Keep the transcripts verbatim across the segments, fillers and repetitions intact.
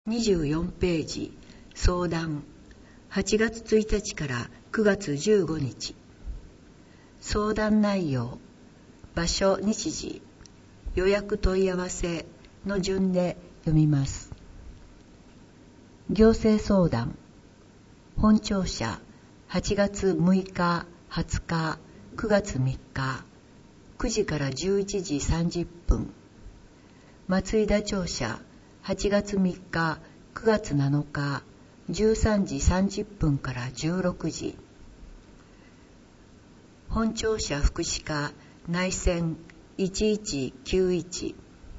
にじゅうよんページ、相談。はちがつついたちからくがつじゅうごにち。相談内容、場所、日時、予約問い合わせの順で読みます。行政相談。本庁舎、はちがつむいか、はつか、くがつみっか、くじからじゅういちじさんじゅっぷん。松井田庁舎、はちがつみっか、くがつなのか、じゅうさんじさんじゅっぷんからじゅうろくじ。本庁舎福祉課内線いちいちきゅういち。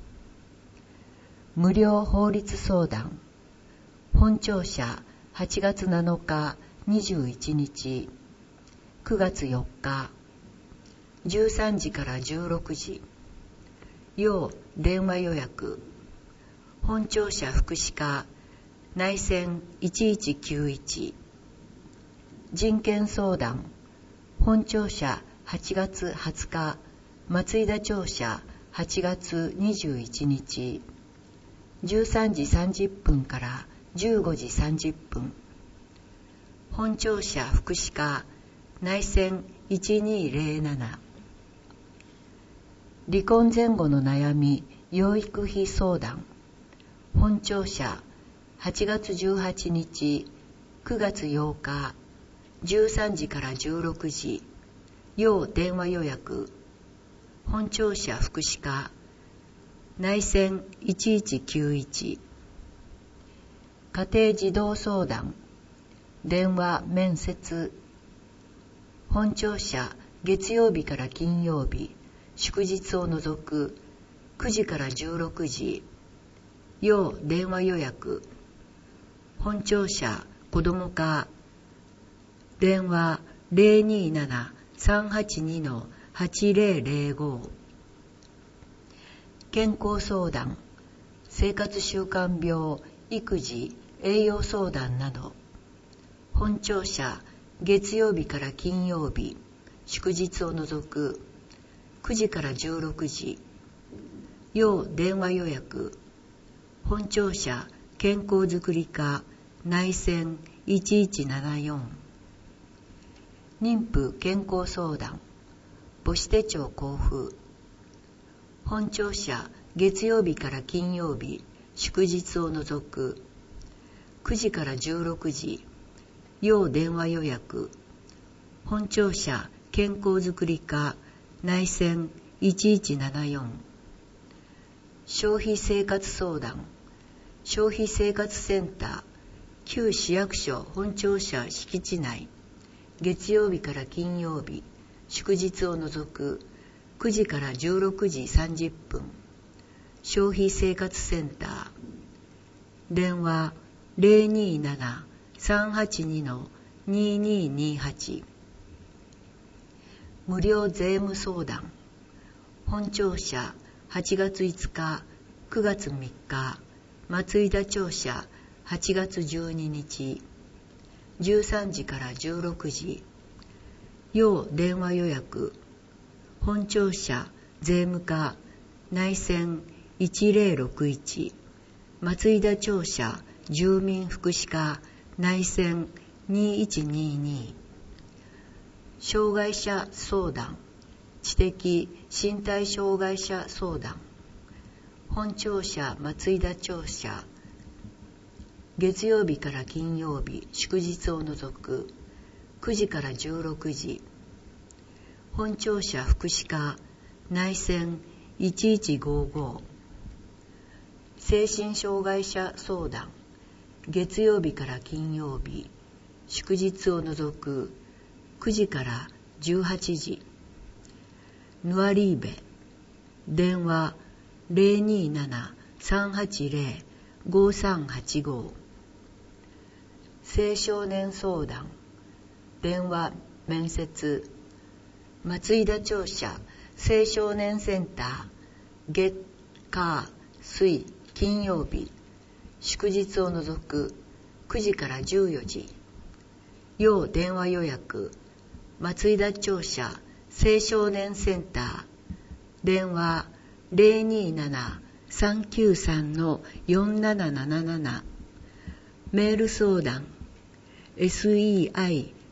無料法律相談。本庁舎はちがつなのかにじゅういちにち、くがつよっか、じゅうさんじからじゅうろくじ。要電話予約。本庁舎福祉課内線いちいちきゅういち。人権相談。本庁舎はちがつはつか、松井田庁舎はちがつにじゅういちにち、じゅうさんじさんじゅっぷんからじゅうごじさんじゅっぷん。本庁舎福祉課内線いちにぜろなな。離婚前後の悩み養育費相談。本庁舎はちがつじゅうはちにち、くがつようか、じゅうさんじからじゅうろくじ。要電話予約。本庁舎福祉課内線いちいちきゅういち。家庭児童相談。電話面接。本庁舎月曜日から金曜日、祝日を除くくじからじゅうろくじ。要電話予約。本庁舎子ども課電話 ゼロにななさんはちにのはちぜろぜろご。健康相談。生活習慣病、育児、栄養相談など。本庁舎月曜日から金曜日、祝日を除くくじからじゅうろくじ。要電話予約。本庁舎健康づくり課内線いちいちななよん。妊婦健康相談。母子手帳交付。本庁舎月曜日から金曜日、祝日を除くくじからじゅうろくじ。要電話予約。本庁舎健康づくり課内線いちいちななよん。消費生活相談。消費生活センター旧市役所本庁舎敷地内、月曜日から金曜日、祝日を除くくじからじゅうろくじさんじゅっぷん。消費生活センター電話 ゼロにななさんはちにのにににはち。無料税務相談。本庁舎はちがついつか、くがつみっか、松井田庁舎はちがつじゅうににち、じゅうさんじからじゅうろくじ。要電話予約。本庁舎税務課内線いちぜろろくいち、松井田庁舎住民福祉課内線にいちにに。障害者相談。知的身体障害者相談。本庁舎松井田庁舎月曜日から金曜日、祝日を除くくじからじゅうろくじ。本庁舎福祉課内線いちいちごご。精神障害者相談。月曜日から金曜日、祝日を除くくじからじゅうはちじ。ヌアリーベ電話 ゼロにななさんはちぜろごさんはちご。青少年相談。電話面接。松井田庁舎青少年センター月火水金曜日、祝日を除くくじからじゅうよじ。要電話予約。松井田庁舎青少年センター電話 ゼロにななさんきゅうさんのよんななななな。 メール相談 セイソ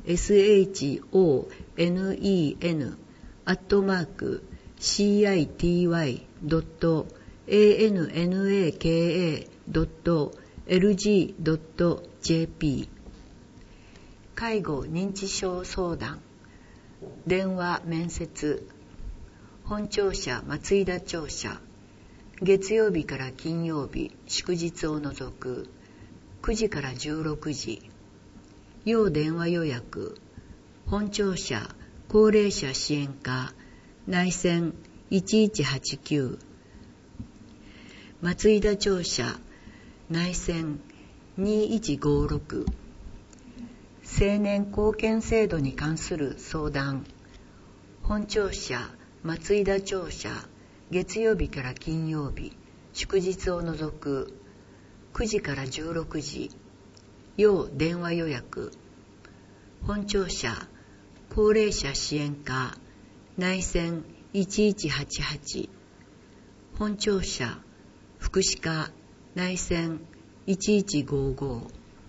ン アットマーク シーアイティーワイ ドット エーエヌエヌエーケーエー ドット エルジー ドット ジェーピー 介護認知症相談電話面接本庁舎松井田庁舎月曜日から金曜日祝日を除くくじからじゅうろくじ要電話予約本庁舎高齢者支援課内線いちいちはちきゅう松井田庁舎内線にいちごろく青年貢献制度に関する相談本庁舎松井田庁舎月曜日から金曜日祝日を除くくじからじゅうろくじ要電話予約本庁舎高齢者支援課内線いちいちはちはち本庁舎福祉課内線いちいちごご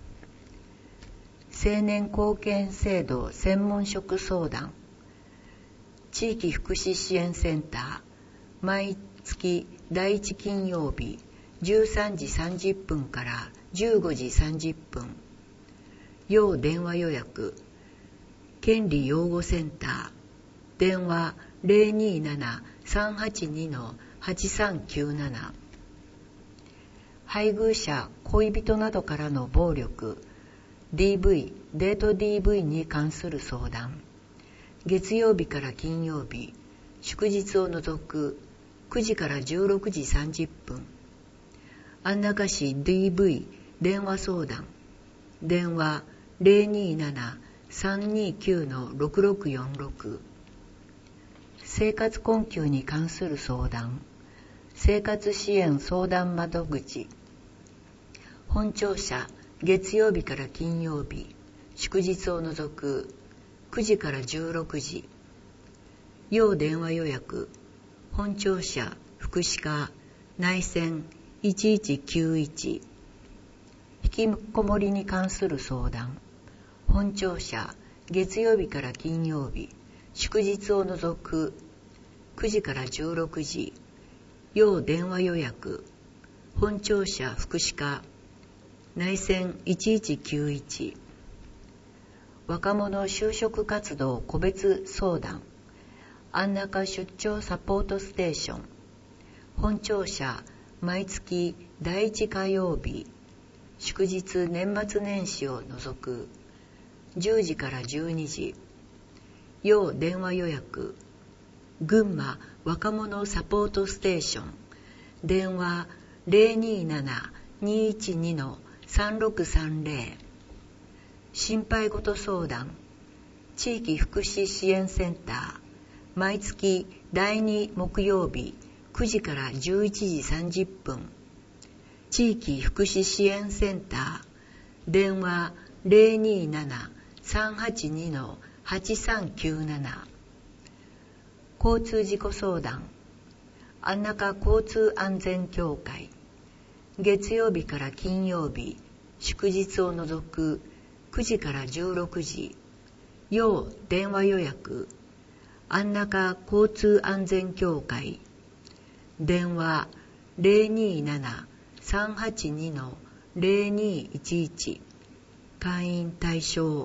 青年貢献制度専門職相談地域福祉支援センター毎月第一金曜日じゅうさんじさんじゅっぷんからじゅうごじさんじゅっぷん要電話予約権利擁護センター電話 ゼロにーなな さんはちに はちさんきゅうなな 配偶者恋人などからの暴力 ディーブイ デート ディーブイ に関する相談月曜日から金曜日祝日を除くくじからじゅうろくじさんじゅっぷん安中市 ディーブイ 電話相談電話 ゼロにーなな さんにきゅう ろくろくよんろく 生活困窮に関する相談生活支援相談窓口本庁舎月曜日から金曜日祝日を除くくじからじゅうろくじ要電話予約本庁舎福祉課内線いちいちきゅういち引きこもりに関する相談本庁舎月曜日から金曜日祝日を除くくじからじゅうろくじ要電話予約本庁舎福祉課内線いちいちきゅういち若者就職活動個別相談安中出張サポートステーション本庁舎毎月第一火曜日祝日年末年始を除くじゅうじからじゅうにじ要電話予約群馬若者サポートステーション電話 ゼロにーなな にいちに さんろくさんゼロ心配事相談地域福祉支援センター毎月だいに木曜日くじからじゅういちじさんじゅっぷん地域福祉支援センター電話 ゼロにーなな さんはちに はちさんきゅうなな交通事故相談安中交通安全協会月曜日から金曜日祝日を除くくじからじゅうろくじ要電話予約安中交通安全協会電話 ゼロにーなな さんはちに ゼロにいちいち会員対象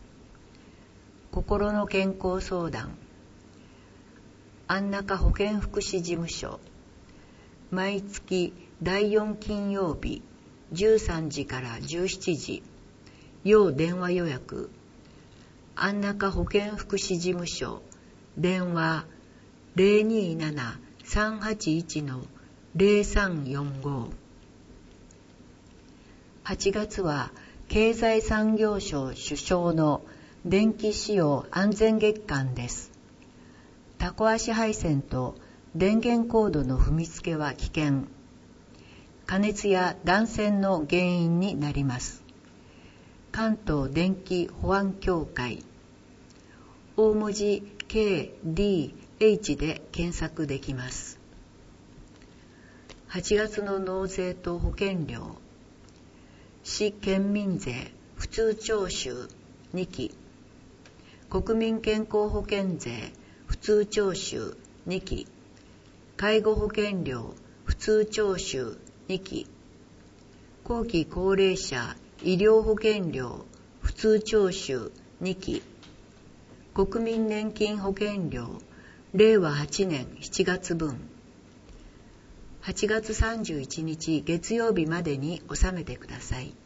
心の健康相談安中保健福祉事務所毎月だいよん金曜日じゅうさんじからじゅうしちじ要電話予約安中保健福祉事務所電話 ゼロにーなな さんはちいち ゼロさんよんご はちがつは経済産業省主掌の電気使用安全月間です。タコ足配線と電源コードの踏みつけは危険。過熱や断線の原因になります。関東電気保安協会大文字 ケーディーエイチ で検索できます。はちがつの納税と保険料市県民税普通徴収にき、国民健康保険税普通徴収にき、介護保険料普通徴収にき、後期高齢者医療保険料普通徴収にき、国民年金保険料れいわはちねんしちがつぶん、はちがつさんじゅういちにち月曜日までに納めてください。